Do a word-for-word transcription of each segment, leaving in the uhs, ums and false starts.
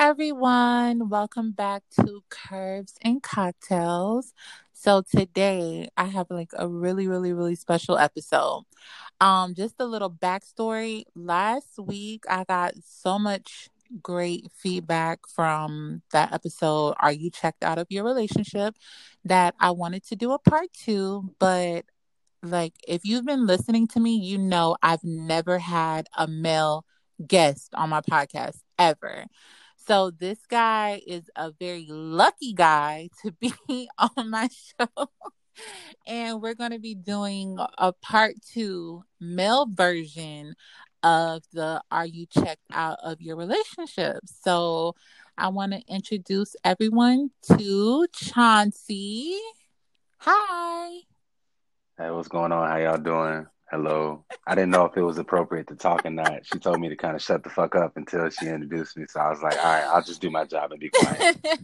everyone. Welcome back to Curves and Cocktails. So today I have like a really, really, really special episode. Um, just a little backstory. Last week I got so much great feedback from that episode. Are you checked out of your relationship? That I wanted to do a part two, but like if you've been listening to me, you know I've never had a male guest on my podcast ever. So this guy is a very lucky guy to be on my show. And we're going to be doing a part two male version of the Are You Checked Out of Your Relationship? So I want to introduce everyone to Chauncey. Hi. Hey, what's going on? How y'all doing? Hello. I didn't know if it was appropriate to talk or not. She told me to kind of shut the fuck up until she introduced me. So I was like, all right, I'll just do my job and be quiet.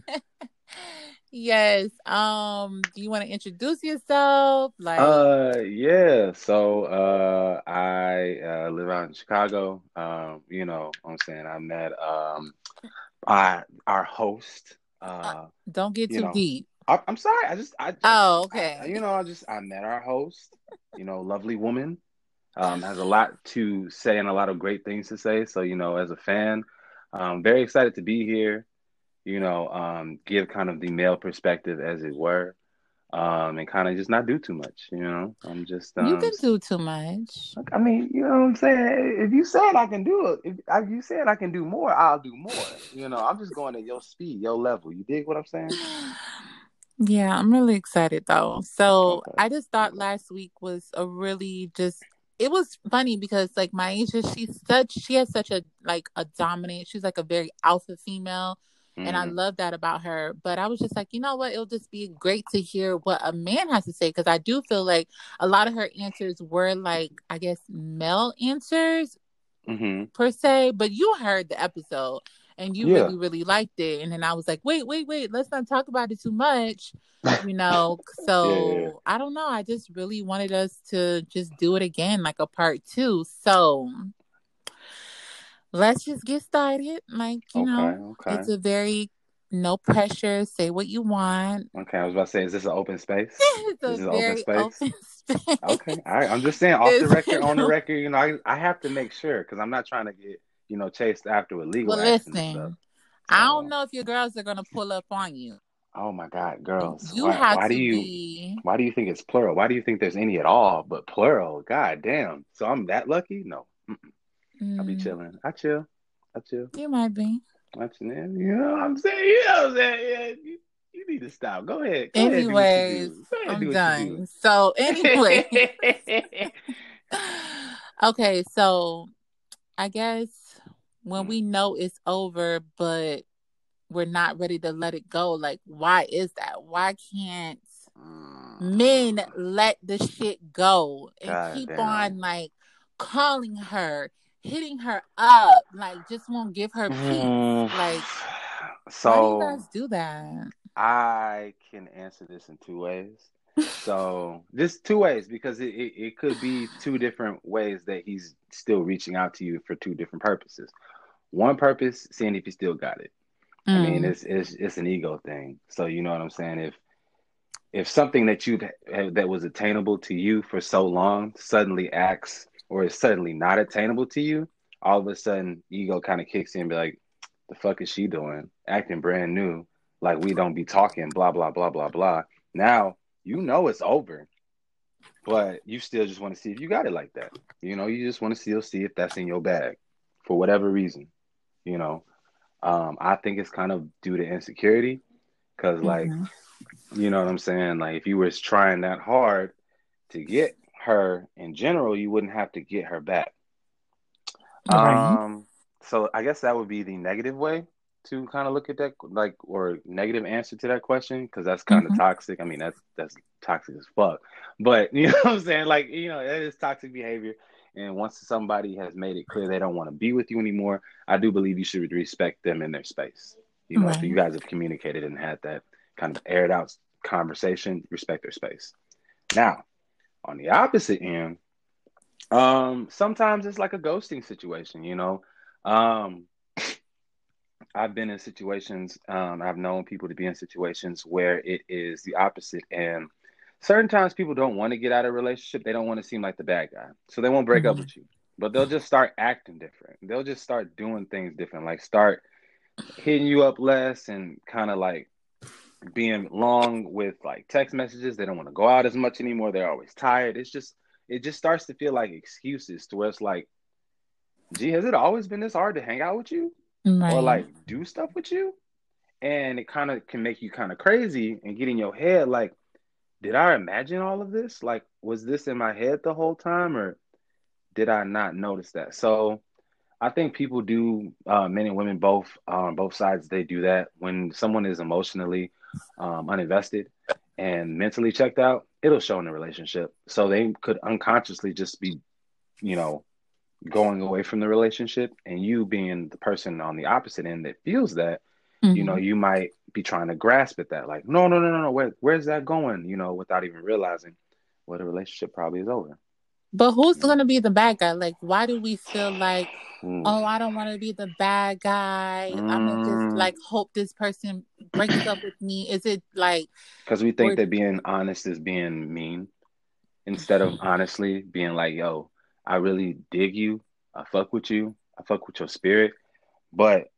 Yes. Um, do you want to introduce yourself? Like, Uh, yeah. So, uh, I uh, live out in Chicago. Um, you know, what I'm saying I met um, I our host. uh, Uh, don't get you too know, deep. I, I'm sorry. I just, I, I, Oh, I, okay. you know, I just, I met our host. You know, lovely woman. Um, has a lot to say and a lot of great things to say. So, you know, as a fan, um, very excited to be here, you know, um, give kind of the male perspective, as it were, um, and kind of just not do too much, you know. I'm just, You um, can do too much. I mean, you know what I'm saying? If you said I can do it, if, if you said I can do more, I'll do more. You know, I'm just going at your speed, your level. You dig what I'm saying? Yeah, I'm really excited though. So Okay. I just thought Okay. last week was a really just it was funny because like Maisha, she's such she has such a like a dominant, she's like a very alpha female. And I Hmm. love that about her. But I was just like, you know what? It'll just be great to hear what a man has to say. Cause I do feel like a lot of her answers were like, I guess, male answers Hmm. per se, but you heard the episode and you Yeah. really, really liked it. And then I was like, wait, wait, wait, let's not talk about it too much, you know. Yeah. Yeah. So I don't know. I just really wanted us to just do it again, like a part two. So let's just get started. Like, you Okay. know, Okay. it's a very no pressure, say what you want. Okay, I was about to say, is this an open space? It's This a is an open very space. open space. Okay, all right. I'm just saying, off the It's record, on the no. record, you know, I, I have to make sure because I'm not trying to get, you know, chased after with legal Well, action and stuff. listen, I don't So, know if your girls are gonna pull up on you. oh my God, girls, You why have why do to you be. why do you think it's plural? Why do you think there's any at all but plural? God damn. So I'm that lucky? No, mm-mm. I be Mm, chilling. I chill. I chill. you might be. I chill. You know what I'm saying? You know what I'm saying? Yeah, you, you need to stop. Go ahead. Go ahead. Do what you Anyways, do. Go ahead. I'm Do what you do. done. So, anyway, okay. So, I guess when Mm. we know it's over, but we're not ready to let it go, like, why is that? Why can't men Mm. let the shit go and God keep damn. on like calling her, hitting her up, like, just won't give her peace? Mm. Like, why do you So guys do that? I can answer this in two ways. So just two ways because it, it, it could be two different ways that he's still reaching out to you for two different purposes. One purpose, seeing if you still got it. I mean, Mm, it's it's it's an ego thing. So you know what I'm saying? If if something that you that was attainable to you for so long suddenly acts or is suddenly not attainable to you, all of a sudden ego kind of kicks in and be like, the fuck is she doing? Acting brand new, like we don't be talking, blah blah blah blah blah. Now you know it's over, but you still just want to see if you got it like that. You know, you just want to still see if that's in your bag for whatever reason. You know, um, I think it's kind of due to insecurity because like mm-hmm. you know what I'm saying? Like if you was trying that hard to get her in general, you wouldn't have to get her back. Right. Um, so I guess that would be the negative way to kind of look at that, like, or negative answer to that question, because that's kind of Mm-hmm. toxic. I mean, that's that's toxic as fuck. But you know what I'm saying? Like, you know, that is toxic behavior. And once somebody has made it clear they don't want to be with you anymore, I do believe you should respect them in their space. You know, if you Right. guys have communicated and had that kind of aired out conversation, respect their space. Now, on the opposite end, um, sometimes it's like a ghosting situation, you know. Um, I've been in situations, um, I've known people to be in situations where it is the opposite. And certain times people don't want to get out of a relationship. They don't want to seem like the bad guy. So they won't break up Mhm. with you. But they'll just start acting different. They'll just start doing things different, like start hitting you up less and kind of like being long with like text messages. They don't want to go out as much anymore. They're always tired. It's just it just starts to feel like excuses to where it's like, gee, has it always been this hard to hang out with you or Right. like do stuff with you? And it kind of can make you kind of crazy and get in your head like, did I imagine all of this? Like, was this in my head the whole time or did I not notice that? So I think people do, uh, men and women both, um, both sides, they do that. When someone is emotionally um, uninvested and mentally checked out, it'll show in the relationship. So they could unconsciously just be, you know, going away from the relationship, and you being the person on the opposite end that feels that, you know, Hmm. you might be trying to grasp at that, like, no, no, no, no, no, where, where's that going? You know, without even realizing, well, the relationship probably is over. But who's You know, going to be the bad guy? Like, why do we feel like, mm. oh, I don't want to be the bad guy. I'm going to just Mm. like hope this person breaks up with me. Is it like, Because we think we're, that being honest is being mean instead of honestly being like, yo, I really dig you. I fuck with you. I fuck with your spirit. But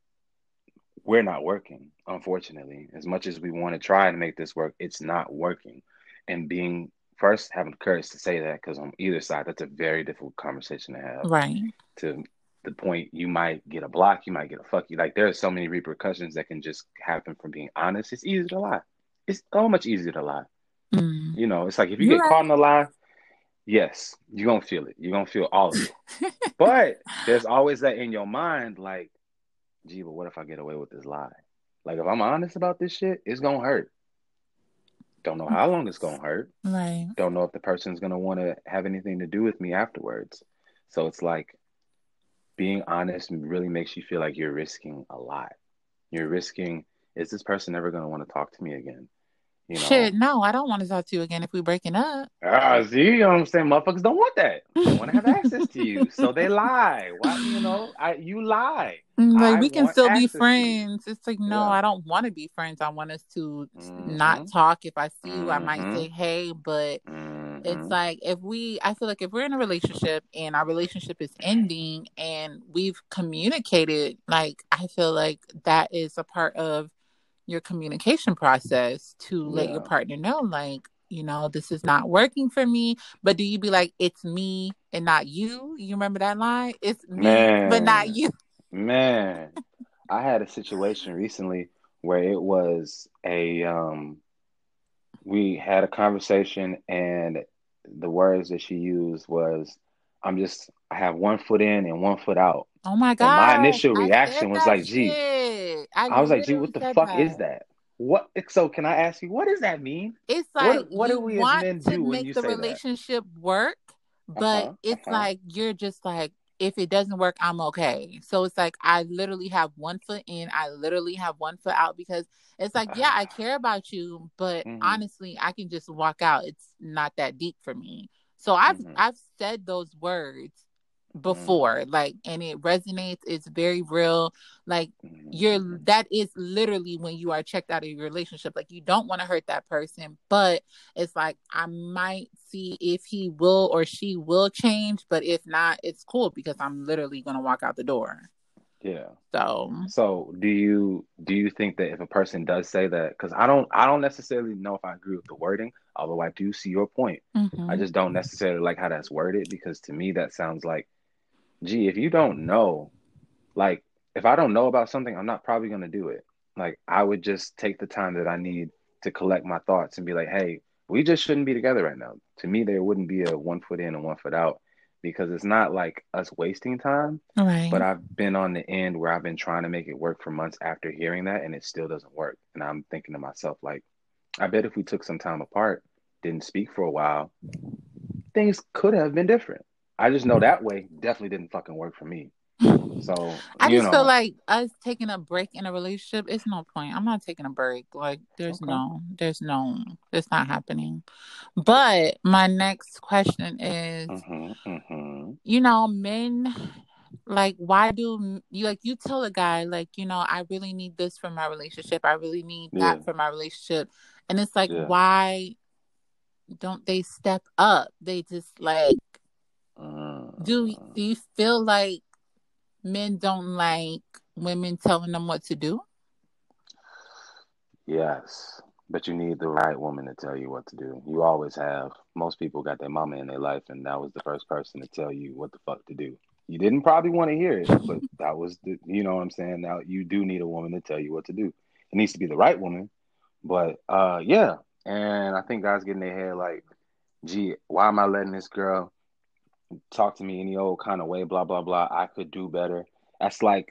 we're not working, unfortunately. As much as we want to try and make this work, it's not working. And being first, having the courage to say that, because on either side, that's a very difficult conversation to have. right? To the point you might get a block, you might get a fuck you. Like there are so many repercussions that can just happen from being honest. It's easy to lie. It's so much easier to lie. Mm. You know, it's like if you You're get caught right. in a lie, yes, you're gonna feel it. You're gonna feel all of it. But there's always that in your mind, like, gee, but what if I get away with this lie? Like if I'm honest about this shit, it's gonna hurt. Don't know how long it's gonna hurt. Right. Don't know if the person's gonna want to have anything to do with me afterwards. So it's like being honest really makes you feel like you're risking a lot. You're risking, is this person ever gonna want to talk to me again? You Shit, know, no, I don't want to talk to you again if we breaking up. ah, see, you know what I'm saying? Motherfuckers don't want that. They want to have access to you. So they lie. Why, you know, I you lie. Mm, like I we can want still be access to you. friends. It's like, no, Yeah. I don't want to be friends. I want us to not Mm-hmm. talk. If I see you, I might Mm-hmm. say hey, but it's Mm-hmm. like if we, I feel like if we're in a relationship and our relationship is ending and we've communicated, like I feel like that is a part of your communication process to let your Yeah. partner know, like, you know, this is not working for me. But do you be like, it's me and not you? You remember that line? It's me, but not Man, you. man. I had a situation recently where it was a um we had a conversation and the words that she used was, I'm just I have one foot in and one foot out. Oh my And my gosh, initial I said reaction was that like, gee, shit. I I was like, gee, what literally the said fuck is that. that? What so can I ask you, what does that mean? It's like What what do you we as want men to do when make you the say that? relationship work, but Uh-huh. it's Uh-huh. like you're just like, if it doesn't work, I'm okay. So it's like I literally have one foot in, I literally have one foot out because it's like, yeah, I care about you, but Mm-hmm. honestly, I can just walk out. It's not that deep for me. So I've Mm-hmm. I've said those words Mm-hmm. before, like, and it resonates. It's very real. Like, you're Mm-hmm. that is literally when you are checked out of your relationship. Like, you don't want to hurt that person, but it's like I might see if he will or she will change, but if not, it's cool because I'm literally gonna walk out the door. Yeah. So, So do you do you think that if a person does say that, because I don't I don't necessarily know if I agree with the wording, although I do see your point. I hmm just don't necessarily like how that's worded because to me that sounds like, gee, if you don't know, like if I don't know about something, I'm not probably gonna do it. Like I would just take the time that I need to collect my thoughts and be like, hey, we just shouldn't be together right now. To me, there wouldn't be a one foot in and one foot out because it's not like us wasting time. right. But I've been on the end where I've been trying to make it work for months after hearing that, and it still doesn't work. And I'm thinking to myself, like, I bet if we took some time apart, didn't speak for a while, things could have been different. I just know that way definitely didn't fucking work for me. So, I you just feel know, like us taking a break in a relationship, it's no point. I'm not taking a break. Like, there's okay. no, there's no, it's not happening. But my next question is, Mm-hmm, mm-hmm, you know, men Like, why do you like you tell a guy like, you know, I really need this for my relationship. I really need Yeah, that for my relationship. And it's like, yeah. why don't they step up? They just like do Uh, do you feel like men don't like women telling them what to do? yes, but you need the right woman to tell you what to do. You always have. Most people got their mama in their life, and that was the first person to tell you what the fuck to do. You didn't probably want to hear it, but that was the, you know what I'm saying? Now you do need a woman to tell you what to do. It needs to be the right woman, but uh, yeah. And I think guys get in their head like, gee, why am I letting this girl talk to me any old kind of way? Blah blah blah. I could do better. That's like,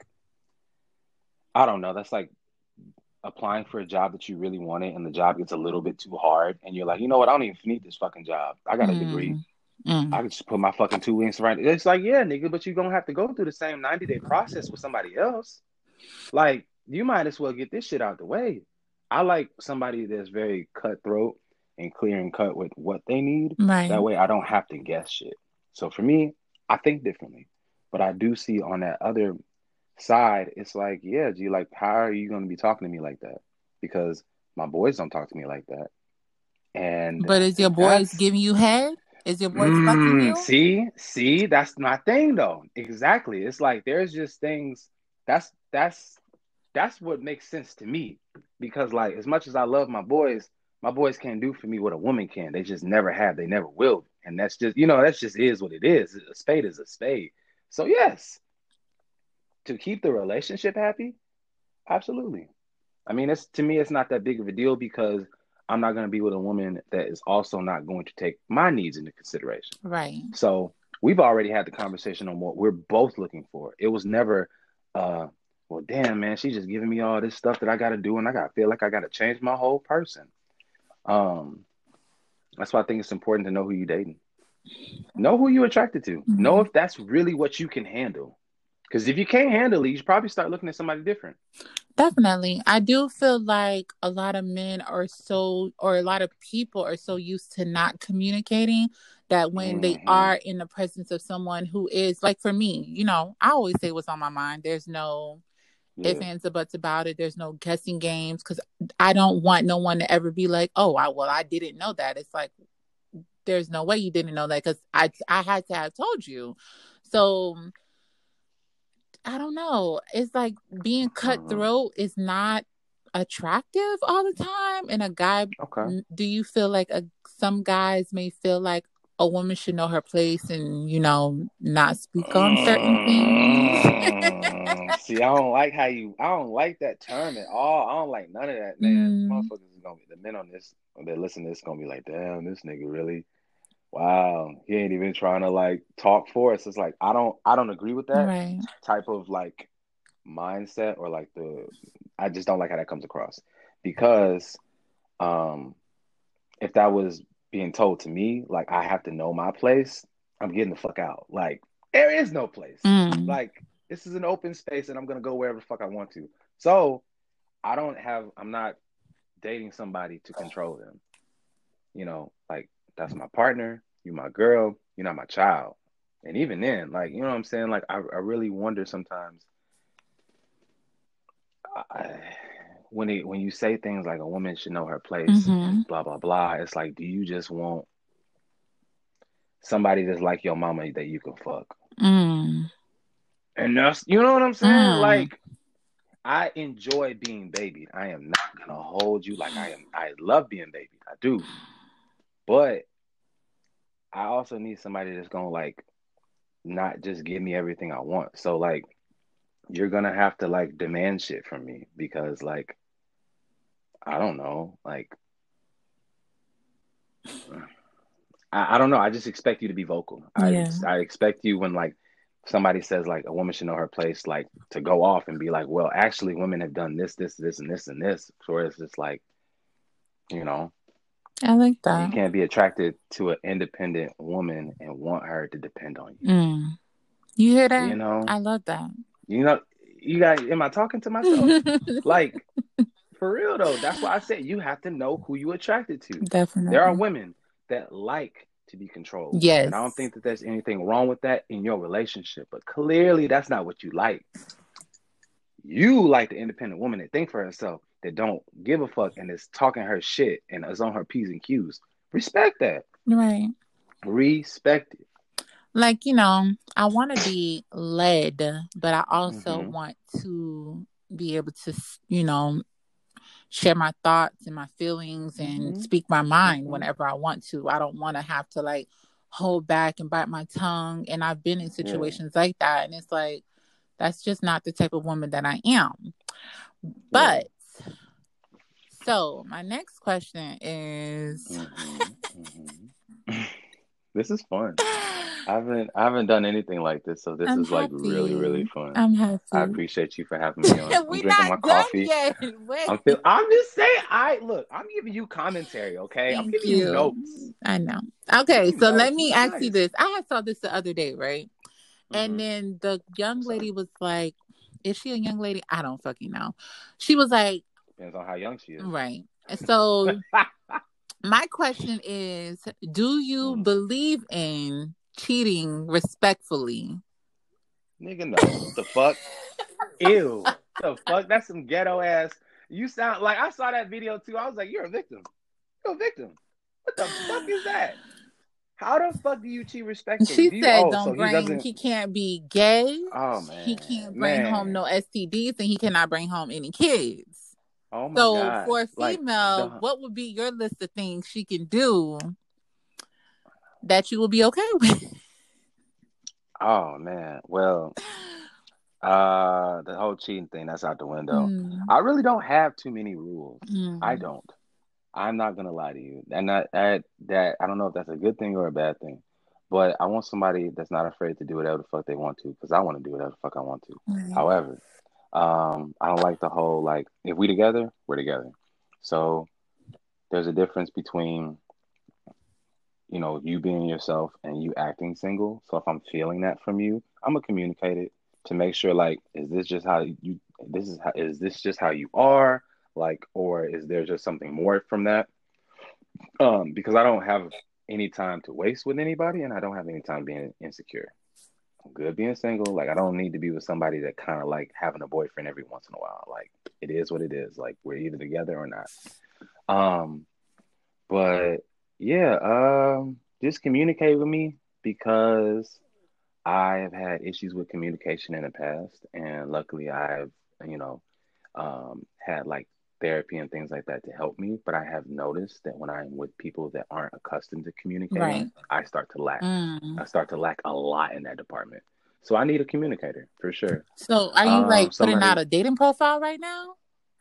I don't know. That's like applying for a job that you really wanted and the job gets a little bit too hard and you're like, you know what, I don't even need this fucking job. I got a degree. Mm, mm, I can just put my fucking two wings around it. It's like, yeah, nigga, but you're gonna have to go through the same ninety day process with somebody else. Like, you might as well get this shit out the way. I like somebody that's very cutthroat and clear and cut with what they need. right. That way I don't have to guess shit. So for me, I think differently. But I do see on that other side, it's like, yeah, G, like, how are you going to be talking to me like that? Because my boys don't talk to me like that. And But is your boys that's, giving you head? Is your boys fucking mm, you? see, see, that's my thing though. Exactly. It's like, there's just things that's, that's, that's what makes sense to me. Because, like, as much as I love my boys, my boys can't do for me what a woman can. They just never have. They never will. And that's just, you know, that's just is what it is. A spade is a spade. So, yes, to keep the relationship happy, absolutely. I mean, it's to me, it's not that big of a deal because I'm not going to be with a woman that is also not going to take my needs into consideration. Right. So we've already had the conversation on what we're both looking for. It was never, uh, well, damn, man, she's just giving me all this stuff that I got to do, and I got to feel like I got to change my whole person. Um, that's why I think it's important to know who you're dating. Know who you're attracted to. Know Mm-hmm. if that's really what you can handle. Because if you can't handle it, you should probably start looking at somebody different. Definitely. I do feel like a lot of men are so, or a lot of people are so used to not communicating that when they Mm-hmm. are in the presence of someone who is, like for me, you know, I always say what's on my mind. There's no ifs, Yeah. ands, or buts about it. There's no guessing games because I don't want no one to ever be like, oh, I, well, I didn't know that. It's like, there's no way you didn't know that because I, I had to have told you. So, I don't know. It's like being Mm-hmm. cutthroat is not attractive all the time. And a guy, Okay. do you feel like a, some guys may feel like a woman should know her place and, you know, not speak on certain things? Mm, see, I don't like how you. I don't like that term at all. I don't like none of that, man. mm, Motherfuckers is gonna be the men on this. When they listen to this, gonna be like, damn, this nigga really. Wow, he ain't even trying to like talk for us. It's like I don't. I don't agree with that right. type of like mindset or like the. I just don't like how that comes across because um if that was being told to me, like I have to know my place, I'm getting the fuck out. Like there is no place. Mm, Like this is an open space, and I'm gonna go wherever the fuck I want to. So I don't have. I'm not dating somebody to control them. You know, like that's my partner. You my girl. You're not my child. And even then, like you know what I'm saying. Like I, I really wonder sometimes. I, when it when you say things like a woman should know her place mm-hmm, and blah blah blah, it's like, do you just want somebody that's like your mama that you can fuck. mm, And that's, you know what I'm saying? mm, Like, I enjoy being babied. I am not gonna hold you like I am. I love being babied. I do. But I also need somebody that's gonna like not just give me everything I want. So like, you're gonna have to like demand shit from me because like, I don't know. Like, I, I don't know. I just expect you to be vocal. I yeah. I expect you when like somebody says like a woman should know her place, like to go off and be like, well, actually, women have done this, this, this, and this, and this. So it's just like, you know, I like you that. can't be attracted to an independent woman and want her to depend on you. Mm. You hear You that? know, I love that. you know, you got. Am I talking to myself? Like for real though. That's why I said you have to know who you attracted to. There are Definitely. women that like to be controlled. And I don't Yes. think that there's anything wrong with that in your relationship. But clearly, that's not what you like. You like the independent woman that think for herself, that don't give a fuck and is talking her shit and is on her P's and Q's. Respect that. Right. Respect it. Like, you know, I want to be led, but I also Mm-hmm. want to be able to, you know, share my thoughts and my feelings and Mm-hmm. speak my mind Mm-hmm. whenever I want to. I don't want to have to like hold back and bite my tongue. And I've been in Yeah. situations like that. And it's like, that's just not the type of woman that I am. Yeah. But so my next question is Mm-hmm. Mm-hmm. This is fun. I haven't I haven't done anything like this, so this I'm is like really, really happy. fun. I'm I happy. appreciate you for having me on. I'm We're drinking my not done coffee. yet. I'm Wait. feel I'm just saying, I look, I'm giving you commentary, okay? I'm Thank giving you you. notes. I know. I'm giving Okay, you so let notes. me This is ask you nice. this. I had saw this the other day, right? And Mm-hmm. then the young What's up? lady was like, is she a young lady? I don't fucking know. She was like, Depends on how young she is. right. So my question is, do you Mm. believe in cheating respectfully? Nigga, no. The fuck? Ew. The fuck? That's some ghetto ass. You sound like I saw that video too. I was like, you're a victim. You're a victim. What the fuck is that? How the fuck do you cheat respectfully? She Do you? said, Oh, don't so he bring, doesn't. he can't be gay. Oh He man, can't bring home man. no S T Ds and he cannot bring home any kids. Oh my So god. for a Like female, the. what would be your list of things she can do that you will be okay with? Oh man. Well, uh, the whole cheating thing, that's out the window. Mm, I really don't have too many rules. I mm, don't. I'm not gonna lie to you. And that, that that I don't know if that's a good thing or a bad thing. But I want somebody that's not afraid to do whatever the fuck they want to, because I want to do whatever the fuck I want to. right. However, um, I don't like the whole like if we together, we're together. So there's a difference between, you know, you being yourself and you acting single. So if I'm feeling that from you, I'm gonna communicate it to make sure like, is this just how you this is how is this just how you are? Like, or is there just something more from that? Um, because I don't have any time to waste with anybody and I don't have any time being insecure. I'm good being single. Like I don't need to be with somebody that kind of like having a boyfriend every once in a while. Like it is what it is. Like we're either together or not. Um, but yeah, um, just communicate with me because I have had issues with communication in the past, and luckily I've, you know, um, had like therapy and things like that to help me. But I have noticed that when I'm with people that aren't accustomed to Right. communicating, I start to lack. Mm. I start to lack a lot in that department. So I need a communicator for sure. So are you Um, like putting out somebody a dating profile right now?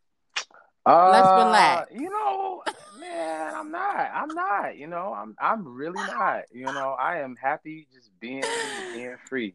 Let's Uh, relax. you know, man, I'm not. I'm not. You know, I'm. I'm really not. You know, I am happy just being being free,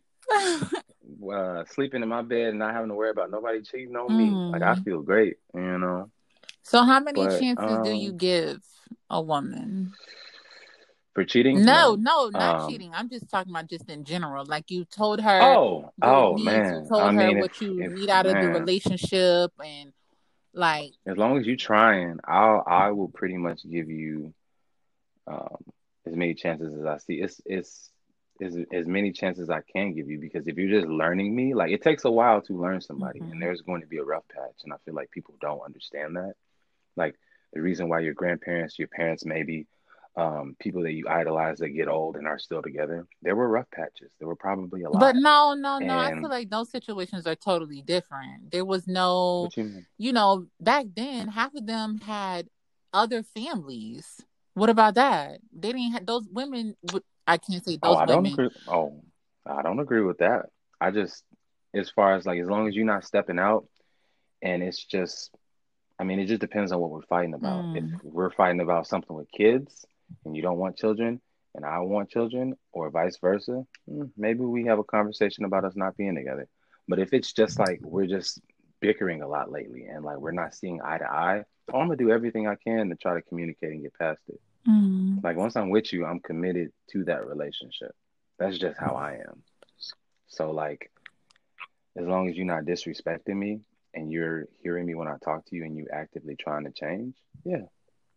uh, sleeping in my bed and not having to worry about nobody cheating on me. Like I mm. feel great. You know, So how many but chances do you um, give a woman? for cheating, No, none. no, not Um. cheating. I'm just talking about just in general. Like you told her Oh. your Oh needs, you man. I told her mean, if what you if need out of the man, relationship and like as long as you trying, I'll I will pretty much give you um, as many chances as I see. It's it's as as many chances I can give you because if you're just learning me, like it takes a while to learn somebody, and mhm. there's going to be a rough patch, and I feel like people don't understand that. Like the reason why your grandparents, your parents, maybe um, people that you idolize that get old and are still together, there were rough patches. There were probably a But lot. no, no, no. I feel And like those situations are totally different. There was no, what you mean? you know, back then half of them had other families. What about that? They didn't have those women. would- I can't say Oh, those I don't women. agree. Oh, I don't agree with that. I just, as far as like, as long as you're not stepping out, and it's just I mean, it just depends on what we're fighting about. If Mm, we're fighting about something with kids and you don't want children and I want children, or vice versa, hmm, maybe we have a conversation about us not being together. But if it's just like we're just bickering a lot lately and like we're not seeing eye to eye, I'm gonna do everything I can to try to communicate and get past it. mm. Like once I'm with you, I'm committed to that relationship. That's just how I am. So like as long as you're not disrespecting me and you're hearing me when I talk to you and you actively trying to change, yeah,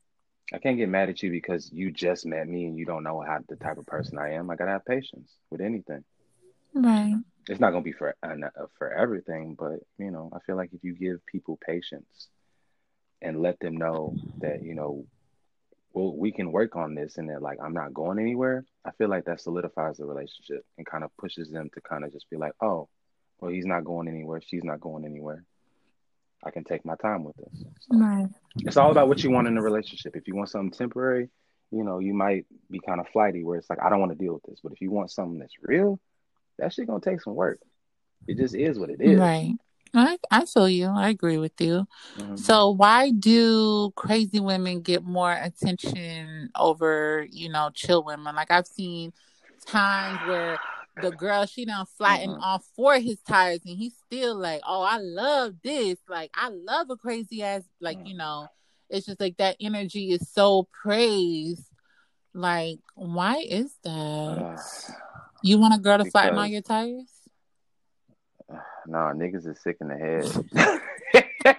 I can't get mad at you because you just met me and you don't know how the type of person I am. I gotta have patience with anything. Right. It's not gonna be for uh, for everything, but you know, I feel like if you give people patience and let them know that you know, well, we can work on this, and they're like, I'm not going anywhere. I feel like that solidifies the relationship and kind of pushes them to kind of just be like, oh, well, he's not going anywhere. She's not going anywhere. I can take my time with this. So Right. it's all about what you want in a relationship. If you want something temporary, you know, you might be kind of flighty where it's like, I don't want to deal with this. But if you want something that's real, that shit gonna take some work. It just is what it is. Right. I I feel you. I agree with you. Mm-hmm. So why do crazy women get more attention over, you know, chill women? Like I've seen times where the girl she done flatten Mm-hmm. off for his tires and he's still like, oh, I love this. Like I love a crazy ass, like, you know, it's just like that energy is so praised. Like, why is that? Uh, You want a girl to flatten all because your tires? uh, nah, niggas is sick in the head.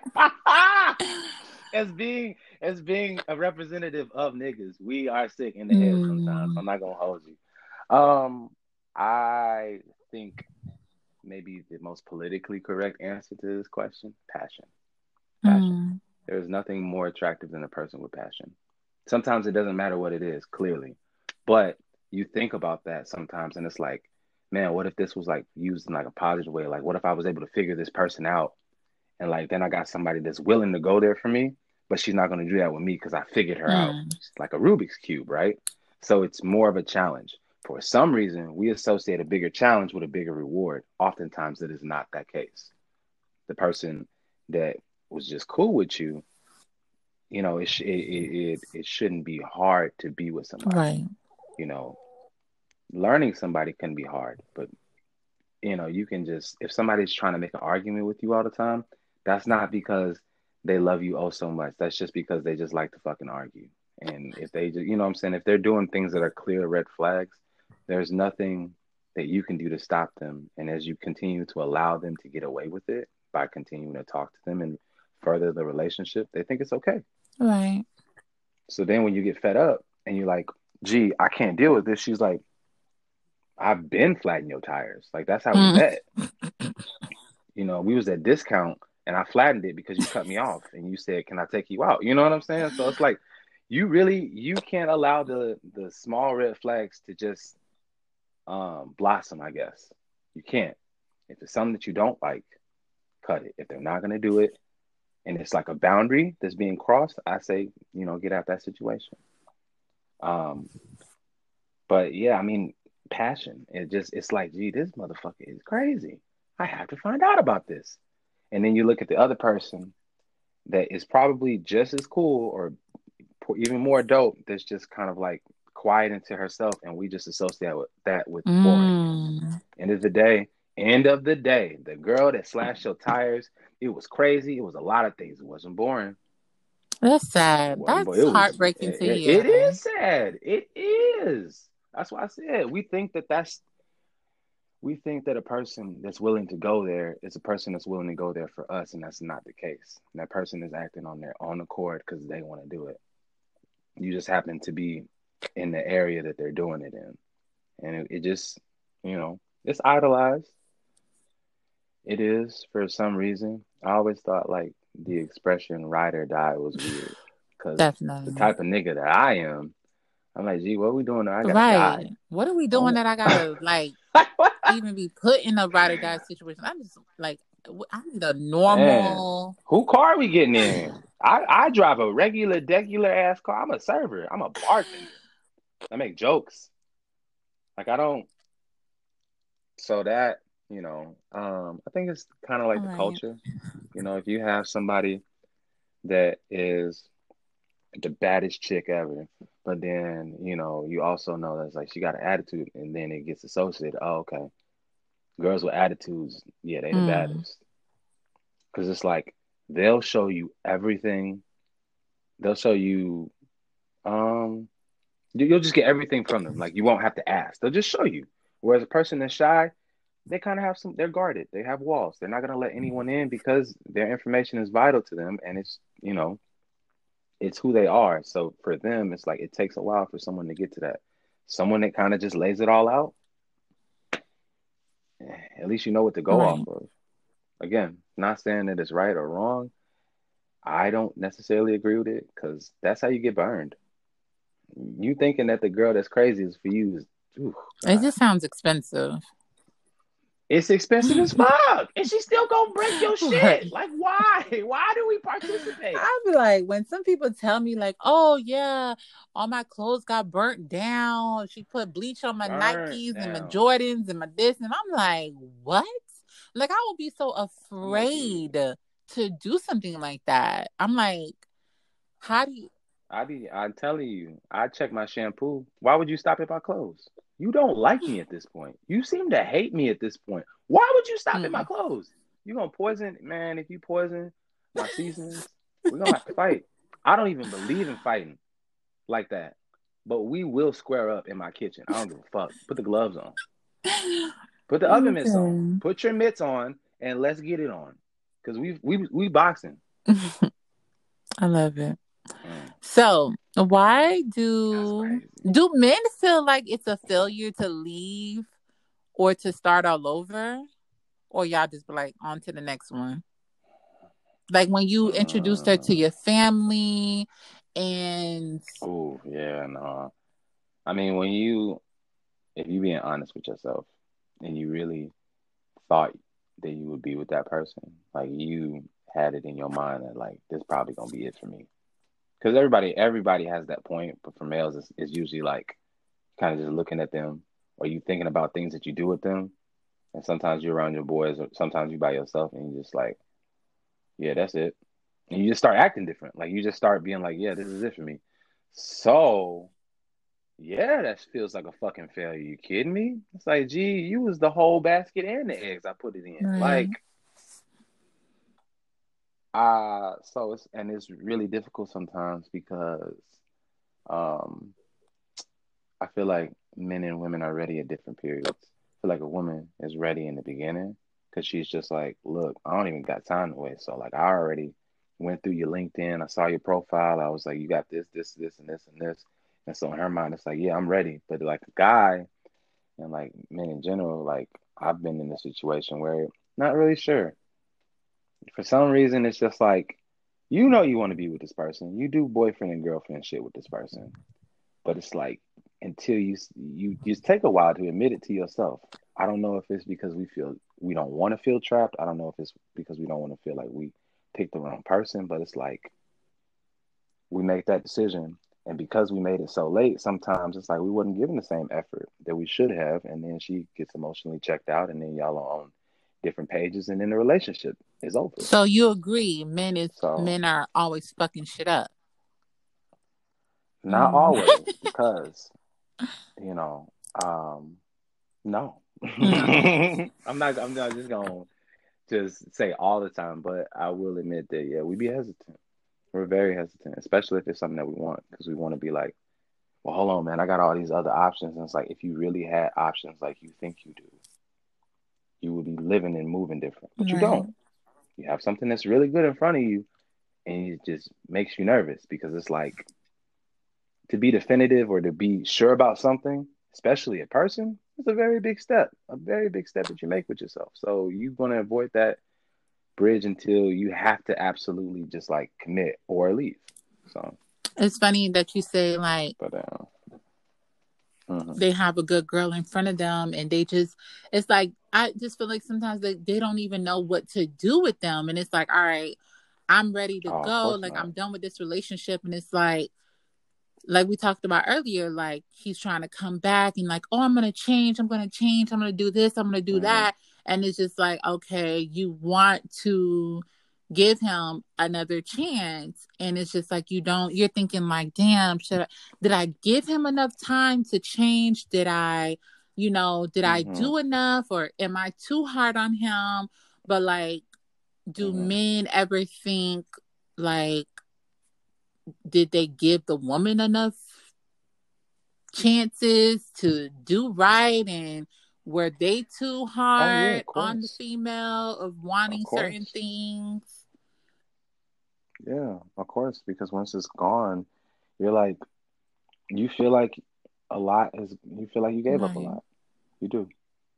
as being as being a representative of niggas, we are sick in the head sometimes. Mm, I'm not gonna hold you. Um, I think maybe the most politically correct answer to this question: passion. Passion. mm, There is nothing more attractive than a person with passion. Sometimes it doesn't matter what it is, clearly, but you think about that sometimes, and it's like, man, what if this was like used in like a positive way? Like, what if I was able to figure this person out, and like then I got somebody that's willing to go there for me, but she's not going to do that with me because I figured her out. mm. It's like a Rubik's cube, right? So it's more of a challenge. For some reason, we associate a bigger challenge with a bigger reward. Oftentimes, it is not that case. The person that was just cool with you, you know, it sh- it, it it it shouldn't be hard to be with somebody. Right. You know, learning somebody can be hard, but you know, you can just if somebody's trying to make an argument with you all the time, that's not because they love you oh so much. That's just because they just like to fucking argue. And if they just, you know what I'm saying, if they're doing things that are clear red flags, there's nothing that you can do to stop them. And as you continue to allow them to get away with it by continuing to talk to them and further the relationship, they think it's okay. Right. So then when you get fed up and you're like, gee, I can't deal with this, she's like, I've been flattening your tires. Like that's how we Mm. met. You know, we was at discount and I flattened it because you cut me off and you said, "Can I take you out?" You know what I'm saying? So it's like you really you can't allow the the small red flags to just um blossom, I guess. You can't. If it's something that you don't like, cut it. If they're not gonna do it and it's like a boundary that's being crossed, I say, you know, get out that situation. Um, but yeah, I mean, passion. It just it's like, gee, this motherfucker is crazy. I have to find out about this. And then you look at the other person that is probably just as cool or even more dope that's just kind of like quiet into herself and we just associate with that with boring. Mm. End of the day, end of the day, the girl that slashed your tires, it was crazy. It was a lot of things. It wasn't boring. That's It sad. wasn't boring. That's It was heartbreaking to it, it hear. is sad. It is. That's why I said we think that that's we think that a person that's willing to go there is a person that's willing to go there for us, and that's not the case. And that person is acting on their own accord because they want to do it. You just happen to be in the area that they're doing it in, and it, it just, you know, it's idolized. It is for some reason. I always thought like the expression "ride or die" was weird because the Definitely. type of nigga that I am, I'm like, gee, what are we doing? I gotta Right. die. What are we I doing don't. that I gotta like even be put in a ride or die situation? I'm just like w- I need a Man, normal. who car are we getting in? I, I drive a regular, degular ass car. I'm a server. I'm a bartender. I make jokes. Like I don't. So that you know, um, I think it's kind of like the Right. culture. You know, if you have somebody that is the baddest chick ever, but then you know you also know that's like she got an attitude, and then it gets associated. Oh, okay, girls with attitudes, yeah, they the Mm. baddest. Because it's like they'll show you everything. They'll show you um you- will just get everything from them. Like you won't have to ask. They'll just show you. Whereas a person that's shy, they kind of have some. They're guarded. They have walls. They're not gonna let anyone in because their information is vital to them, and it's you know it's who they are. So for them, it's like it takes a while for someone to get to that. Someone that kind of just lays it all out, at least you know what to go off Right. of. Again, not saying that it's right or wrong. I don't necessarily agree with it because that's how you get burned. You thinking that the girl that's crazy is for you is, ooh, It God. just sounds expensive. It's expensive as fuck, and she still gonna break your shit. Right. Like, why? Why do we participate? I be like, when some people tell me, like, oh, yeah, all my clothes got burnt down. She put bleach on my Burn Nikes and my down. Jordans and my this. And I'm like, what? Like, I would be so I'm like, dude, afraid to do something like that. I'm like, how do you? I be, I'm telling you, I check my shampoo. Why would you stop at my clothes? You don't like me at this point. You seem to hate me at this point. Why would you stop at my Mm. clothes? You gonna poison, man? If you poison my seasonings, we're gonna have to fight. I don't even believe in fighting like that, but we will square up in my kitchen. I don't give a fuck. Put the gloves on. Put the oven mitts on. Okay. Put your mitts on, and let's get it on. Cause we we we boxing. I love it. Mm, So, why that's do crazy. do men feel like it's a failure to leave or to start all over? Or y'all just be like, on to the next one? Like when you introduced her to Mm. your family and Oh, yeah, no. I mean, when you, if you being honest with yourself and you really thought that you would be with that person, like you had it in your mind that like this probably gonna be it for me. Because everybody, everybody has that point, but for males, it's, it's usually like kind of just looking at them, or you thinking about things that you do with them, and sometimes you're around your boys, or sometimes you by yourself, and you just like, yeah, that's it, and you just start acting different. Like you just start being like, yeah, this is it for me. So yeah, that feels like a fucking failure. You kidding me? It's like, gee, you was the whole basket and the eggs I put it in. right, Like, uh, so it's and it's really difficult sometimes because um I feel like men and women are ready at different periods. I feel like a woman is ready in the beginning because she's just like, look, I don't even got time to waste. So like I already went through your LinkedIn, I saw your profile, I was like, you got this, this, this, and this, and this. And so in her mind, it's like, yeah, I'm ready. But like a guy, and like men in general, like I've been in a situation where not really sure. For some reason, it's just like you know you want to be with this person. You do boyfriend and girlfriend shit with this person, but it's like until you you just take a while to admit it to yourself. I don't know if it's because we feel we don't want to feel trapped. I don't know if it's because we don't want to feel like we picked the wrong person, but it's like we make that decision. And because we made it so late, sometimes it's like we wasn't given the same effort that we should have. And then she gets emotionally checked out, and then y'all are on different pages, and then the relationship is over. so you agree men is So, men are always fucking shit up. not Mm. always, because, you know, um, no. No. I'm not, I'm not just going to just say all the time, but I will admit that, yeah, we be hesitant. We're very hesitant, especially if it's something that we want, because we want to be like, well, hold on, man. I got all these other options. And it's like, if you really had options like you think you do, you would be living and moving different. But you Right. don't. You have something that's really good in front of you, and it just makes you nervous because it's like to be definitive or to be sure about something, especially a person, it's a very big step, a very big step that you make with yourself. So you're going to avoid that bridge until you have to absolutely just like commit or leave. So, It's funny that you say like but, uh, mhm. they have a good girl in front of them and they just it's like I just feel like sometimes they, they don't even know what to do with them and it's like, all right, I'm ready to Oh, of go, course like not. I'm done with this relationship, and it's like like we talked about earlier, like he's trying to come back and like, oh, I'm gonna change, I'm gonna change, I'm gonna do this, I'm gonna do Mm-hmm. that. And it's just like, okay, you want to give him another chance. And it's just like you don't, you're thinking like, damn, should I did I give him enough time to change? Did I, you know, did I Mm-hmm. do enough or am I too hard on him? But like, do Mm-hmm. men ever think like did they give the woman enough chances to do right, and were they too Oh yeah, hard of on the course. female of Of wanting certain course. things? Yeah, of course, because once it's gone, you're like, you feel like a lot is, you feel like you gave up a Right. lot. You do.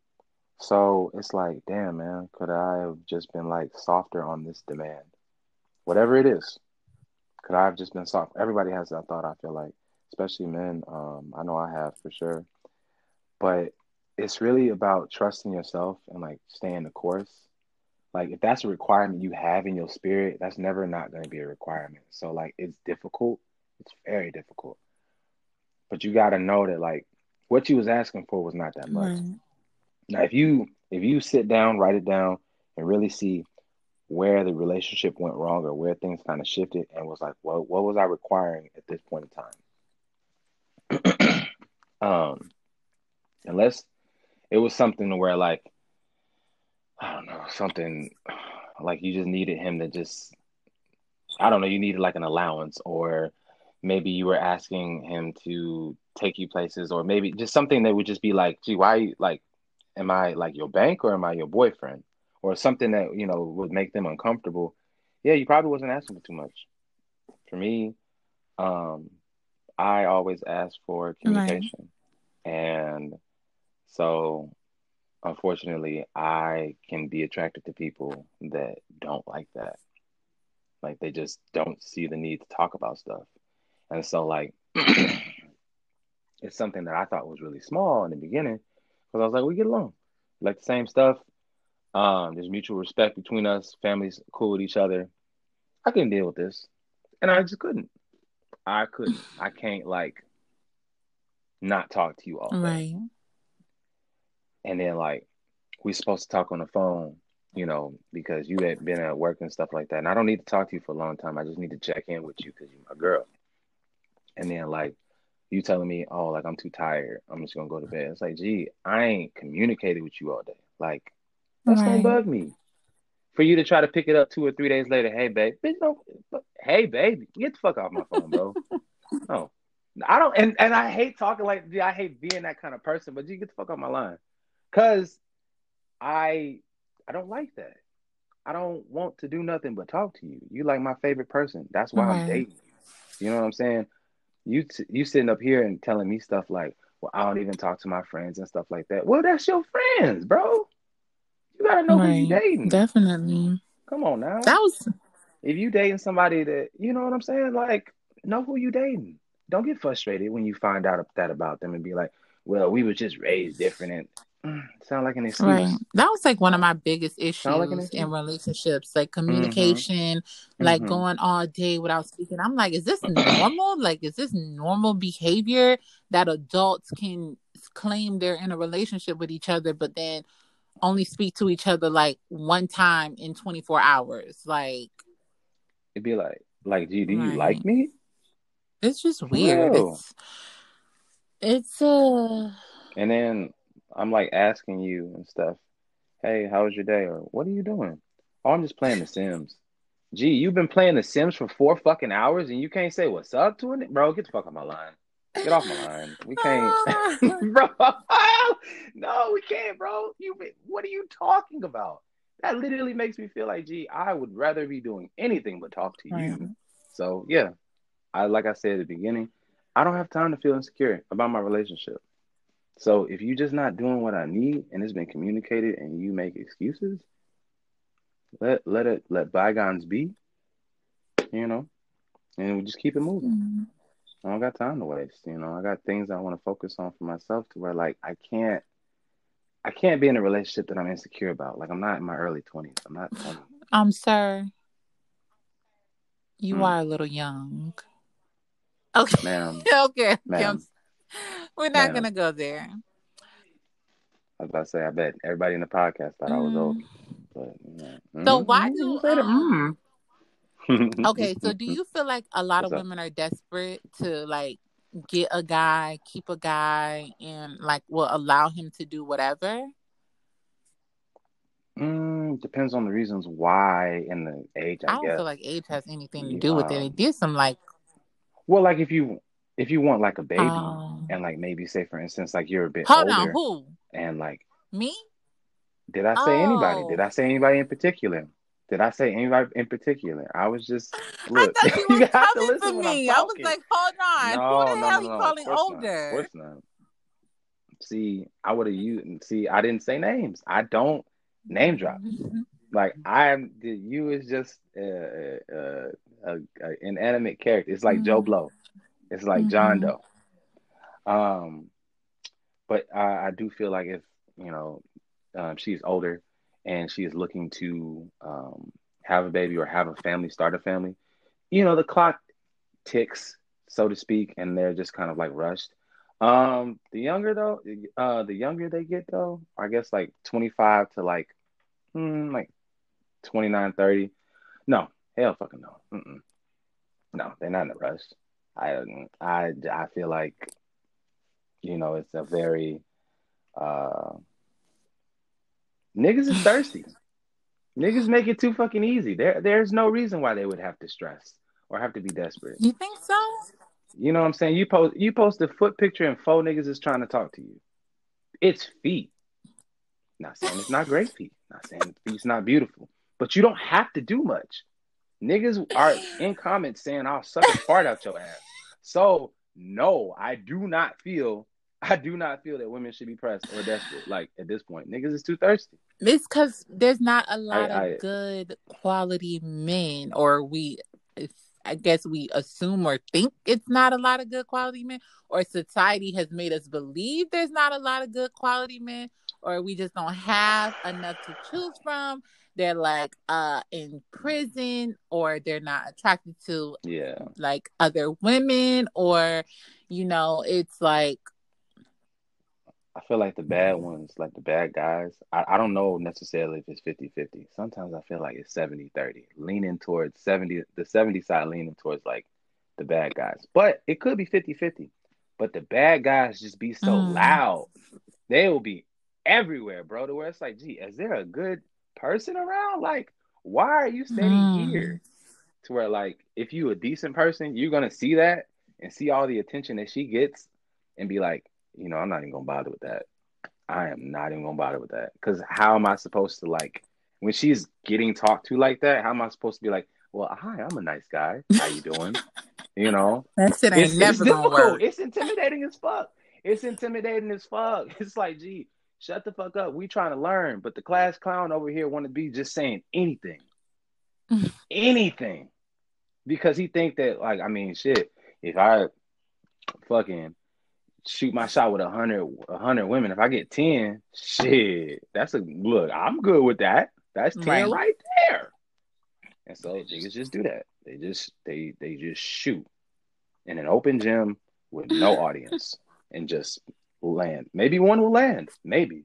So it's like, damn, man, could I have just been like softer on this demand? Whatever it is, could I have just been soft? Everybody has that thought, I feel like, especially men. Um, I know I have for sure. But it's really about trusting yourself and like staying the course. Like if that's a requirement you have in your spirit, that's never not going to be a requirement. So like it's difficult. It's very difficult. But you got to know that like what you was asking for was not that much. Right. Now if you if you sit down, write it down and really see where the relationship went wrong or where things kind of shifted and was like, well, what was I requiring at this point in time? um, unless it was something where like I don't know, something like you just needed him to just, I don't know, you needed like an allowance, or maybe you were asking him to take you places, or maybe just something that would just be like, gee, why, like, am I like your bank or am I your boyfriend? Or something that, you know, would make them uncomfortable. Yeah, you probably wasn't asking for too much. For me, um, I always ask for Right. communication. And so unfortunately, I can be attracted to people that don't like that. Like they just don't see the need to talk about stuff. And so like it's something that I thought was really small in the beginning because I was like, we get along. We like the same stuff. Um, there's mutual respect between us. Families cool with each other. I couldn't deal with this. And I just couldn't. I couldn't. I can't like not talk to you all day. Right. And then like we supposed to talk on the phone, you know, because you had been at work and stuff like that. And I don't need to talk to you for a long time. I just need to check in with you because you're my girl. And then like you telling me, oh, like I'm too tired. I'm just gonna go to bed. It's like, gee, I ain't communicated with you all day. Like that's gonna Right. bug me. For you to try to pick it up two or three days later, hey babe, bitch, don't, hey baby, get the fuck off my phone, bro. No, I don't, and and I hate talking like, gee, I hate being that kind of person. But you get the fuck off my line, cause I I don't like that. I don't want to do nothing but talk to you. You like my favorite person. That's why I'm Right. dating you. You know what I'm saying? You t- you sitting up here and telling me stuff like, well, I don't even talk to my friends and stuff like that. Well, that's your friends, bro. You gotta know who you Right. dating. Definitely. Come on That now. was If you dating somebody that, you know what I'm saying, like, know who you dating. Don't get frustrated when you find out that about them and be like, well, we were just raised different and mm, sound like an right. excuse. That was like one of my biggest Sound like an issues in excuse. relationships, like Mm-hmm. communication, like Mm-hmm. going all day without speaking. I'm like, is this normal? Like, is this normal behavior that adults can claim they're in a relationship with each other, but then only speak to each other like one time in twenty-four hours? Like, It'd be like, like, gee, do you right. like me? It's just For weird. real. It's, it's, uh, And then I'm like asking you and stuff, hey, how was your day? Or what are you doing? Oh, I'm just playing The Sims. Gee, you've been playing The Sims for four fucking hours and you can't say what's up to it? Bro, get the fuck off my line. Get off my line. We can't, bro. No, we can't, bro. You, what are you talking about? That literally makes me feel like, gee, I would rather be doing anything but talk to right. you. So yeah, I like I said at the beginning, I don't have time to feel insecure about my relationship. So if you're just not doing what I need and it's been communicated and you make excuses, let let it let bygones be, you know, and we just keep it moving. Mm. I don't got time to waste, you know. I got things I want to focus on for myself to where like I can't I can't be in a relationship that I'm insecure about. Like I'm not in my early twenties. I'm not twenty. Um, sir, you Mm, are a little young. Okay. ma'am, Okay. Okay. I'm ma'am, s- We're not ma'am. gonna go there. I was about to say, I bet everybody in the podcast thought I was Mm. older, but you know, So mm, why mm, you do say that. um okay, so do Mm. you feel like a lot What's of up? women are desperate to like get a guy, keep a guy, and like will allow him to do whatever? Mm, depends on the reasons why and the age, I I don't feel guess. like age has anything to You, do with it. It um, did some like well, like if you if you want like a baby, um and like maybe say for instance, like you're a bit hold on, older, who? and like, Me? did I say anybody? Did Oh, I say anybody in particular? Did I say anybody in particular? I was just I look. thought you You was have to coming listen to when I'm me. I was talking. like, hold on. Who No, the no, hell no, he no. Of calling course not. Of older? course not. See, I would have used. See, I didn't say names. I don't name drop. Like I'm, the you is just uh, uh, uh, uh, inanimate character. It's like Joe Blow. It's like John Mm-hmm. Doe. Um, but I, I do feel like if you know um, she's older and she is looking to um, have a baby or have a family, start a family, you know, the clock ticks, so to speak, and they're just kind of like rushed. Um, the younger though, uh, the younger they get though, I guess like twenty-five to like, hmm, like twenty-nine, thirty. No, hell fucking no. Mm-mm. No, they're not in a rush. I, I, I feel like, you know, it's a very, uh, niggas is thirsty. Niggas make it too fucking easy. There, there's no reason why they would have to stress or have to be desperate. You think so? You know what I'm saying? You post, you post a foot picture and four niggas is trying to talk to you. It's feet. Not saying it's not great feet. Not saying the feet's not beautiful. But you don't have to do much. Niggas are in comments saying I'll suck a fart out your ass. So no, I do not feel I do not feel that women should be pressed or desperate. Like at this point, niggas is too thirsty. It's because there's not a I, lot of I good quality men, or we, I guess we assume or think it's not a lot of good quality men, or society has made us believe there's not a lot of good quality men, or we just don't have enough to choose from. They're like uh in prison, or they're not attracted to yeah. like other women, or you know, it's like I feel like the bad ones, like the bad guys, I, I don't know necessarily if it's fifty-fifty. Sometimes I feel like it's seventy-thirty, leaning towards seventy, the seventy side leaning towards like the bad guys. But it could be fifty-fifty. But the bad guys just be so mm, loud. They will be everywhere, bro, to where it's like, gee, is there a good person around? Like, why are you steady mm, here? To where like if you a decent person, you're gonna see that and see all the attention that she gets and be like, you know, I'm not even gonna bother with that. I am not even gonna bother with that. Cause how am I supposed to like when she's getting talked to like that, how am I supposed to be like, well, hi, I'm a nice guy. How you doing? You know? that shit ain't It's it's never gonna difficult. work. It's intimidating as fuck. It's intimidating as fuck. It's like, gee, shut the fuck up. We trying to learn. But the class clown over here wanna be just saying anything. Anything. Because he think that like, I mean, shit, if I fucking shoot my shot with a hundred a hundred women. If I get ten, shit, that's a look. I'm good with that. That's ten Right. right there. And so niggas just do that. They just they they just shoot in an open gym with no audience and just land. Maybe one will land. Maybe.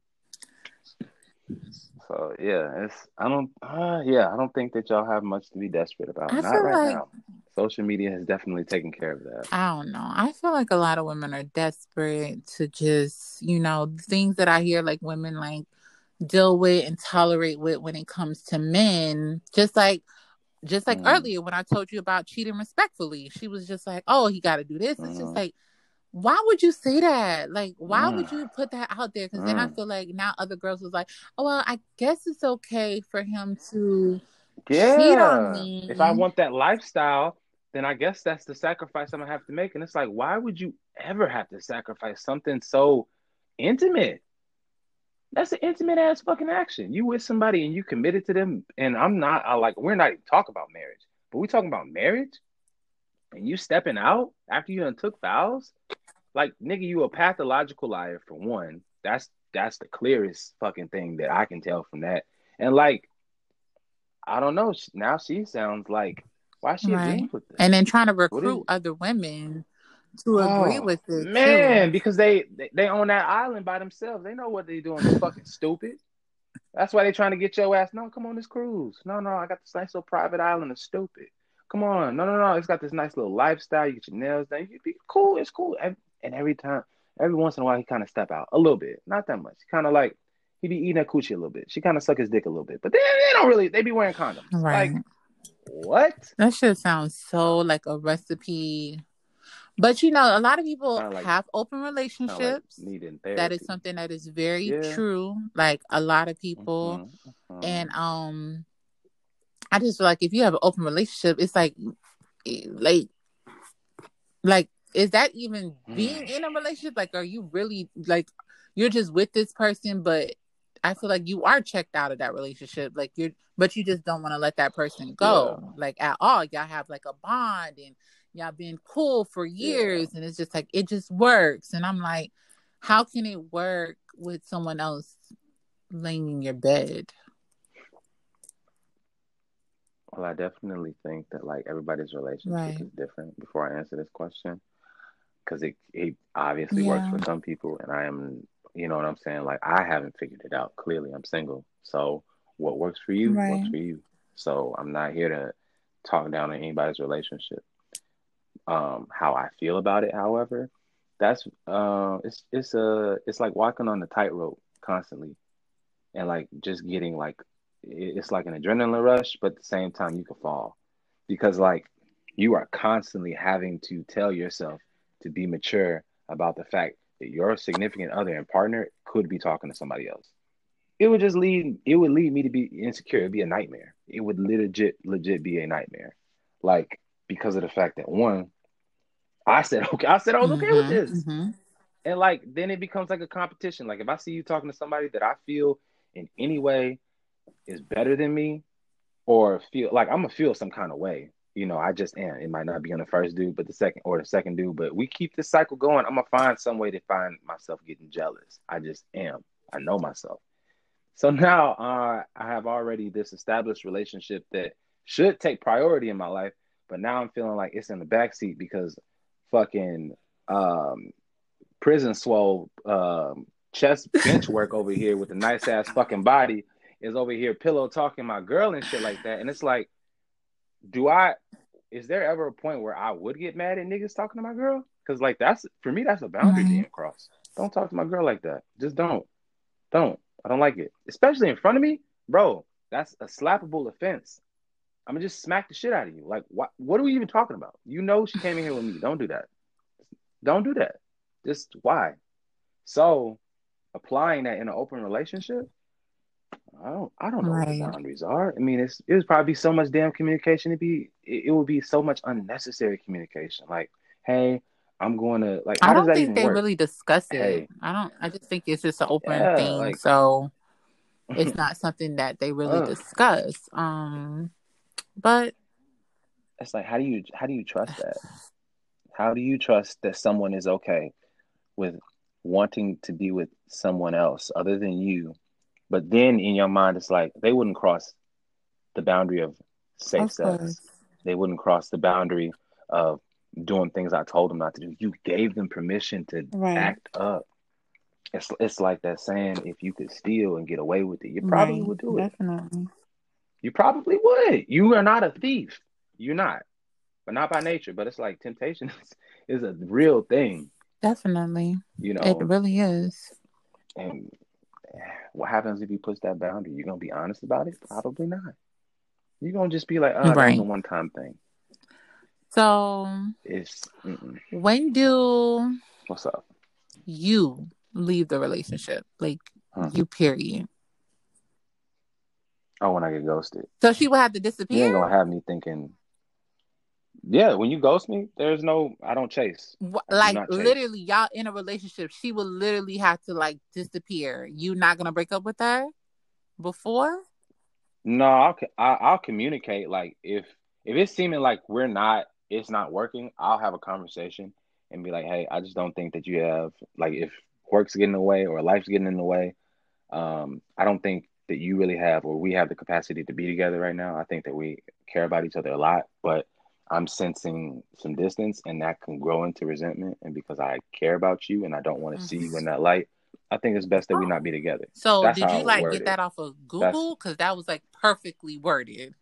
So yeah, it's I don't uh, yeah I don't think that y'all have much to be desperate about. I Not feel right like now. Social media has definitely taken care of that. I don't know. I feel like a lot of women are desperate to just, you know, things that I hear like women like deal with and tolerate with when it comes to men. Just like just like Mm, earlier when I told you about cheating respectfully. She was just like, "Oh, he got to do this." It's just mm, like, why would you say that? Like, why mm, would you put that out there? Because then I mm. feel like now other girls was like, "Oh, well, I guess it's okay for him to cheat on Yeah. If I me." want that lifestyle, then I guess that's the sacrifice I'm gonna have to make. And it's like, why would you ever have to sacrifice something so intimate? That's an intimate ass fucking action. You with somebody and you committed to them, and I'm not I like we're not even talking about marriage, but we talking about marriage and you stepping out after you done took vows. Like, nigga, you a pathological liar for one. That's that's the clearest fucking thing that I can tell from that. And like, I don't know. Now she sounds like why is she Right. agreeing with And this? then trying to What is? recruit other women to agree Oh with it too. man, because they they, they own that island by themselves. They know what they're doing is fucking stupid. That's why they trying to get your ass. No, come on this cruise. No, no, I got this nice little private island. It's stupid. Come on. No, no, no. It's got this nice little lifestyle. You get your nails done. You be cool. It's cool. And, and every time, every once in a while, he kind of step out a little bit, not that much. Kind of like he be eating a coochie a little bit. She kind of suck his dick a little bit, but they, they don't really. They be wearing condoms. Right. Like what? That should sound so No, like a recipe. But you know, a lot of people kind of like have open kind of like relationships. needing That is therapy. something that is very Yeah. true. Like a lot of people. Mm-hmm. Mm-hmm. And um I just feel like if you have an open relationship, it's like, like, like, is that even being in a relationship? Like, are you really like, you're just with this person, but I feel like you are checked out of that relationship. Like you're, but you just don't want to let that person Yeah, go, like at all. Y'all have like a bond, and y'all been cool for yeah. years, and it's just like it just works. And I'm like, how can it work with someone else laying in your bed? Well, I definitely think that like everybody's relationship Right. is different. Before I answer this question, because it it obviously works Yeah. for some people, and I am, you know what I'm saying? Like I haven't figured it out. Clearly, I'm single, so what works for you works Right. for you. So I'm not here to talk down on anybody's relationship. Um, how I feel about it, however, that's uh, it's it's a it's like walking on the tightrope constantly, and like just getting like it's like an adrenaline rush, but at the same time you could fall because like you are constantly having to tell yourself to be mature about the fact that your significant other and partner could be talking to somebody else. It would just lead it would lead me to be insecure. It'd be a nightmare. It would legit legit be a nightmare. Like because of the fact that one, I said okay, I said I was okay with Mm-hmm. this. Mm-hmm. And like then it becomes like a competition. Like if I see you talking to somebody that I feel in any way is better than me, or feel like I'm gonna feel some kind of way. You know, I just am. It might not be on the first dude, but the second or the second dude. But we keep this cycle going. I'm gonna find some way to find myself getting jealous. I just am. I know myself. So now uh, I have already this established relationship that should take priority in my life, but now I'm feeling like it's in the backseat because fucking um, prison swole um, chest bench work over here with a nice ass fucking body is over here pillow talking my girl and shit like that. And it's like, do I? Is there ever a point where I would get mad at niggas talking to my girl? Because like that's for me, that's a boundary Right. being crossed. Don't talk to my girl like that. Just don't. Don't. I don't like it, especially in front of me, bro. That's a slappable offense. I'm gonna just smack the shit out of you. Like, what? What are we even talking about? You know, she came in here with me. Don't do that. Don't do that. Just why? So, applying that in an open relationship, I don't I don't know what the Right. boundaries are. I mean, it's it would probably be so much damn communication. It'd be it, it would be so much unnecessary communication. Like, hey, I'm going to like, I how does don't that think even they work? really discuss it. Hey, I don't. I just think it's just an open yeah, thing. like, So it's not something that they really ugh. discuss. Um, but It's like, how do you how do you trust that? How do you trust that someone is okay with wanting to be with someone else other than you? But then in your mind, it's like they wouldn't cross the boundary of safe of course, sex. They wouldn't cross the boundary of doing things I told them not to do. You gave them permission to right, act up. It's it's like that saying, if you could steal and get away with it, you probably right, would do it. definitely, You probably would. You are not a thief. You're not, but not by nature. But it's like temptation is, is a real thing, definitely. you It know. really is. And what happens if you push that boundary? You're gonna be honest about it? Probably not. You're gonna just be like, "Oh, that was a Right. one-time thing." So, It's mm-mm. when do What's up? you leave the relationship? Like Huh. you, period. Oh, when I get ghosted, So she would have to you disappear. ain't gonna have me thinking. Yeah, when you ghost me, there's no. I don't chase. I do Like not chase. literally, y'all in a relationship. She would literally have to like disappear. You not gonna break up with her before? No, I'll I'll communicate. Like if if it's seeming like we're not, it's not working. I'll have a conversation and be like, hey, I just don't think that you have like if work's getting in the way or life's getting in the way. Um, I don't think that you really have or we have the capacity to be together right now. I think that we care about each other a lot, but I'm sensing some distance and that can grow into resentment. And because I care about you and I don't want to see you in Mhm. that light, I think it's best that we Oh. not be together. So That's did how I you would like word get it. that off of That's Google? Because that was like perfectly worded.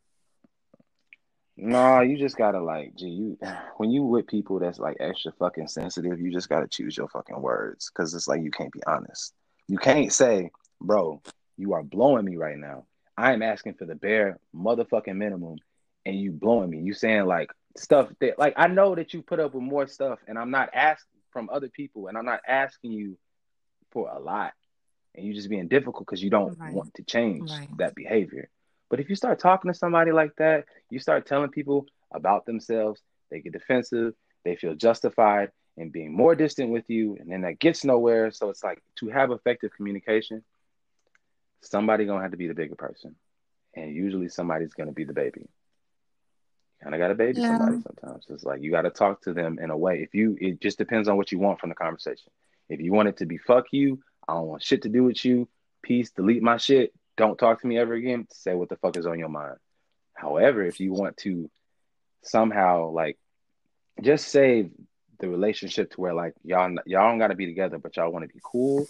no, you just gotta like, gee, you when you with people that's like extra fucking sensitive, you just gotta choose your fucking words because it's like you can't be honest. You can't say, bro, you are blowing me right now. I am asking for the bare motherfucking minimum, and you blowing me. You saying like stuff that like I know that you put up with more stuff, and I'm not asking from other people, and I'm not asking you for a lot, and you just being difficult because you don't Right. want to change Right. that behavior. But if you start talking to somebody like that, you start telling people about themselves, they get defensive, they feel justified in being more distant with you, and then that gets nowhere. So it's like, to have effective communication, somebody gonna have to be the bigger person, and usually somebody's gonna be the baby. Kind of got to baby Yeah. somebody sometimes. It's like you got to talk to them in a way. If you, it just depends on what you want from the conversation. If you want it to be fuck you, I don't want shit to do with you. Peace, delete my shit. Don't talk to me ever again. Say what the fuck is on your mind. However, if you want to somehow like just save the relationship to where like y'all y'all don't got to be together, but y'all want to be cool,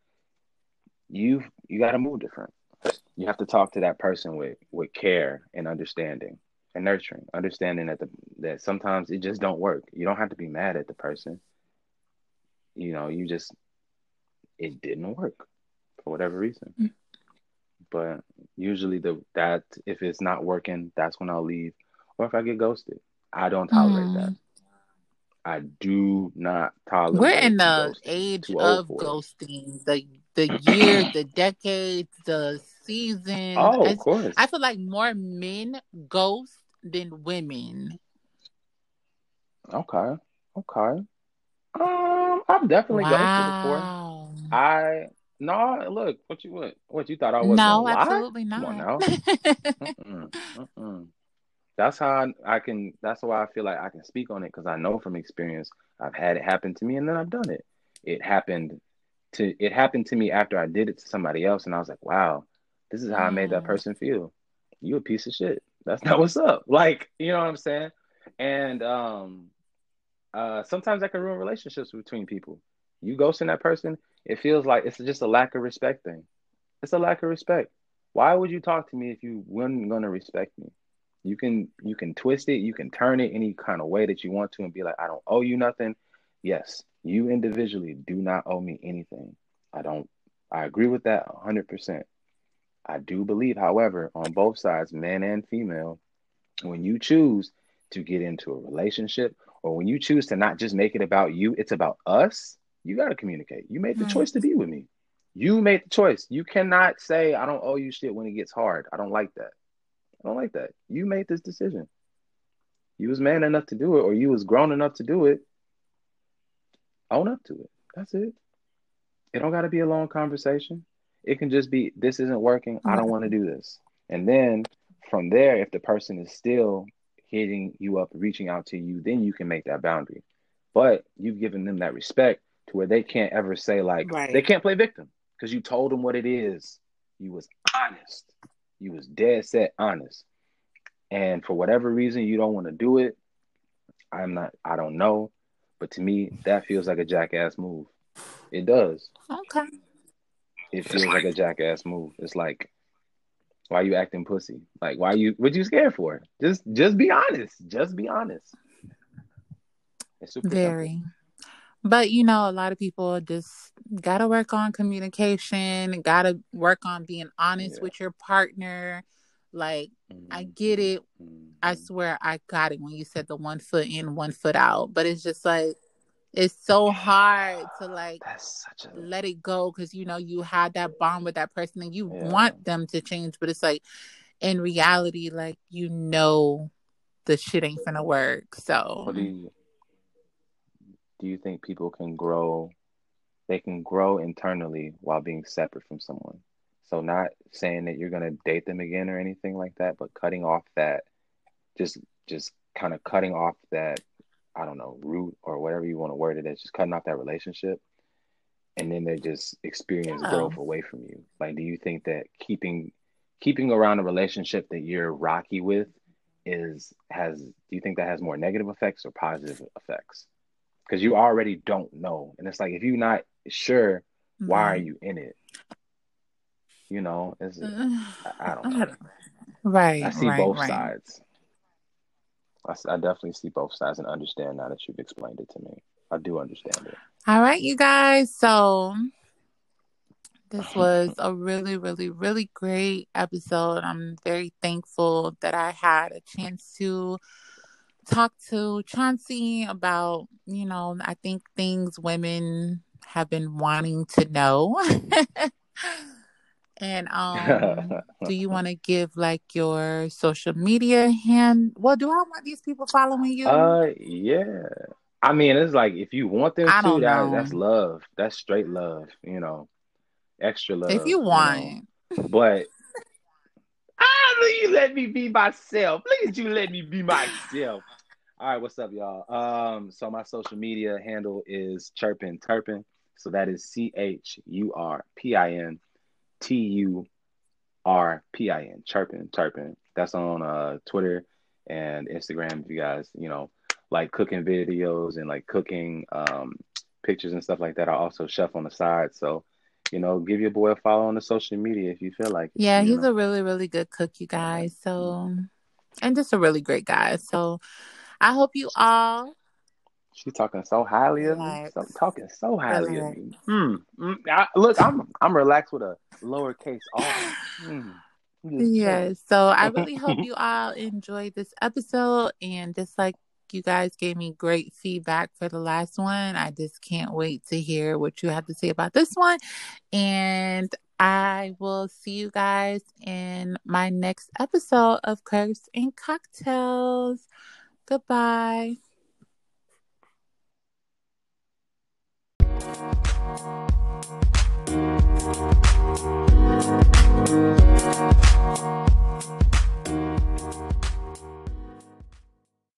you you got to move different. You have to talk to that person with with care and understanding and nurturing, understanding that the that sometimes it just don't work. You don't have to be mad at the person. You know, you just it didn't work for whatever reason. But usually the that if it's not working, that's when I'll leave. Or if I get ghosted. I don't tolerate that. Mm. I do not We're tolerate in the ghosting. age Too old of for ghosting. The the years, the decades, the seasons. Oh, of I, I course. feel like more men ghost than women. Okay. Okay. Um, I've definitely ghosted before. Wow. I no, look, what you what what you thought I was gonna No, lie? absolutely Come on not. now. Mm-mm, mm-mm. That's how I, I can. That's why I feel like I can speak on it because I know from experience. I've had it happen to me, and then I've done it. It happened to it happened to me after I did it to somebody else, and I was like, wow, this is how I made that Mm. person feel. You a piece of shit. That's not what's up. Like, you know what I'm saying? And um, uh, sometimes that can ruin relationships between people. You ghosting that person, it feels like it's just a lack of respect thing. It's a lack of respect. Why would you talk to me if you weren't gonna respect me? You can you can twist it, you can turn it any kind of way that you want to and be like, I don't owe you nothing. Yes, you individually do not owe me anything. I don't I agree with that one hundred percent. I do believe, however, on both sides, man and female, when you choose to get into a relationship or when you choose to not just make it about you, it's about us, you got to communicate. You made the Mm. choice to be with me. You made the choice. You cannot say, I don't owe you shit when it gets hard. I don't like that. I don't like that. You made this decision. You was man enough to do it or you was grown enough to do it. Own up to it. That's it. It don't got to be a long conversation. It can just be, this isn't working. I don't want to Right. do this. And then from there, if the person is still hitting you up, reaching out to you, then you can make that boundary. But you've given them that respect to where they can't ever say, like, they Right. can't play victim because you told them what it is. You was honest. You was dead set honest. And for whatever reason, you don't want to do it. I'm not, I don't know. But to me, that feels like a jackass move. It does. Okay. It feels like a jackass move. It's like, why you acting pussy? Like, why you, what you scared for? Just, just be honest. Just be honest. It's super simple. Very. But you know, a lot of people just gotta work on communication, gotta work on being honest Yeah. with your partner. Like, I get Mm-hmm. it. I Mm-hmm. swear I got it when you said the one foot in, one foot out. But it's just like, it's so hard to like That's such a, let it go because you know you had that bond with that person and you yeah. want them to change. But it's like, in reality, like, you know, the shit ain't gonna work. So, What do you, do you think people can grow, they can grow internally while being separate from someone? So not saying that you're going to date them again or anything like that, but cutting off that, just, just kind of cutting off that, I don't know, root or whatever you want to word it as, just cutting off that relationship and then they just experience yeah. growth away from you. Like, do you think that keeping keeping around a relationship that you're rocky with is has do you think that has more negative effects or positive effects? Because you already don't know, and it's like if you're not sure, why are Right. you in it? You know, is it? I, I don't I know. don't- I right, see right, both right. sides. I, s- I definitely see both sides and understand now that you've explained it to me. I do understand All right, you guys. So this was it. a really, really, really great episode. I'm very thankful that I had a chance to talk to Chauncey about, you know, I think things women have been wanting to know. And um, do you want to give like your social media hand? Well, do I want these people following you? uh, yeah. I mean, it's like if you want them I to, don't that know. that's love. That's straight love. You know, extra If love. you You know, want. but ah, look, you let me be myself. Look at you, let me be myself. All right, what's up, y'all? Um, so my social media handle is Chirpin Turpin. So that is C H U R P I N T U R P I N. Chirpin Turpin. That's on uh Twitter and Instagram. If you guys, you know, like cooking videos and like cooking um pictures and stuff like that. I also chef on the side. So, you know, give your boy a follow on the social media if you feel like it, Yeah, you he's know. a really, really good cook, you All right. guys. So, and just a really great guy. So, I hope you all She's talking so highly of me. So relax, talking so highly of relax. me. Mm, mm, I, look, I'm I'm relaxed with a lowercase r. Mm, I'm just chilling. Yes. So, I really hope you all enjoyed this episode. And just like you guys gave me great feedback for the last one, I just can't wait to hear what you have to say about this one. And I will see you guys in my next episode of Curves and Cocktails. Goodbye.